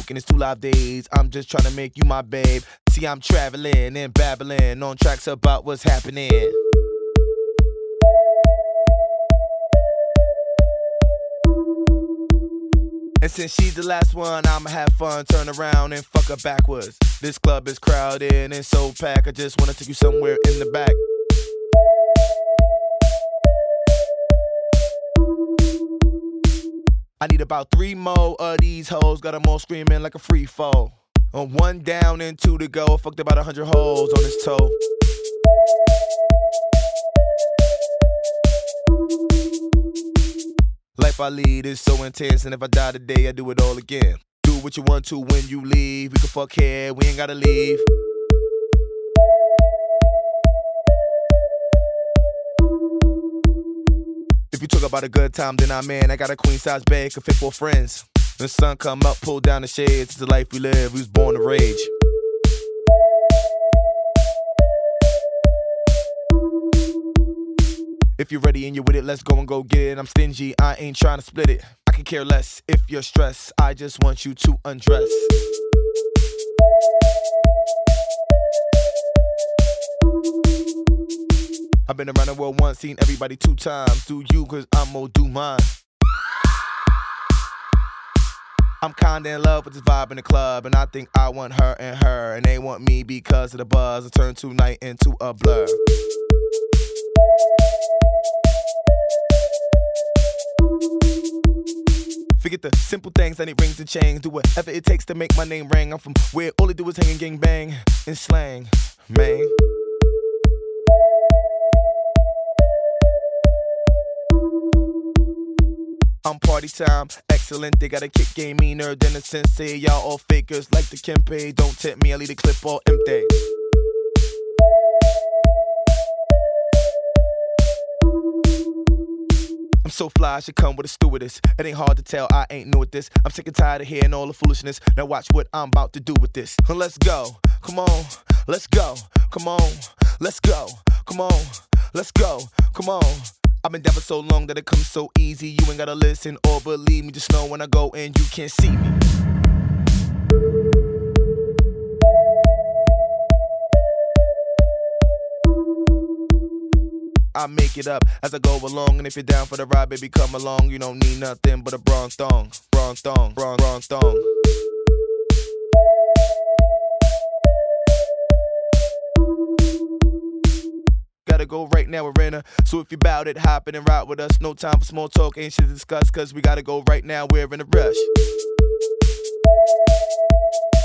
weekend, it's 2 live days. I'm just trying to make you my babe. See, I'm traveling and babbling on tracks about what's happening. And since she's the last one, I'ma have fun, turn around and fuck her backwards. This club is crowded and so packed, I just wanna take you somewhere in the back. I need about 3 more of these hoes, got them all screaming like a free fall. On 1 down and 2 to go, I fucked about 100 hoes on this toe. Life I lead is so intense, and if I die today, I do it all again. Do what you want to when you leave. We can fuck here, we ain't gotta leave. If you talk about a good time, then I'm in. I got a queen size bed, can fit 4 friends. The sun come up, pull down the shades. It's the life we live, we was born to rage. If you're ready and you're with it, let's go and go get it. I'm stingy, I ain't trying to split it. I can care less if you're stressed. I just want you to undress. I've been around the world once, seen everybody 2 times. Do you, cause I'm gonna do mine. I'm kinda in love with this vibe in the club, and I think I want her, and they want me because of the buzz. I turn tonight into a blur. Forget the simple things, I need rings and chains. Do whatever it takes to make my name ring. I'm from where all they do is hang and gang bang and slang, man. I'm party time, excellent. They got a kick game meaner than a sensei. Y'all all fakers like the Kempe. Don't tempt me, I leave the clip all empty. I'm so fly, I should come with a stewardess. It ain't hard to tell, I ain't new at this. I'm sick and tired of hearing all the foolishness. Now watch what I'm about to do with this. Let's go, come on, let's go, come on, let's go, come on, let's go, come on. I've been down for so long that it comes so easy. You ain't gotta listen or believe me. Just know when I go and you can't see me. I make it up as I go along. And if you're down for the ride, baby, come along. You don't need nothing but a bron thong, bron thong, bron thong. Gotta go right now, we're in her. So if you bout it, hop in and ride with us. No time for small talk, ain't shit to discuss. Cause we gotta go right now, we're in a rush.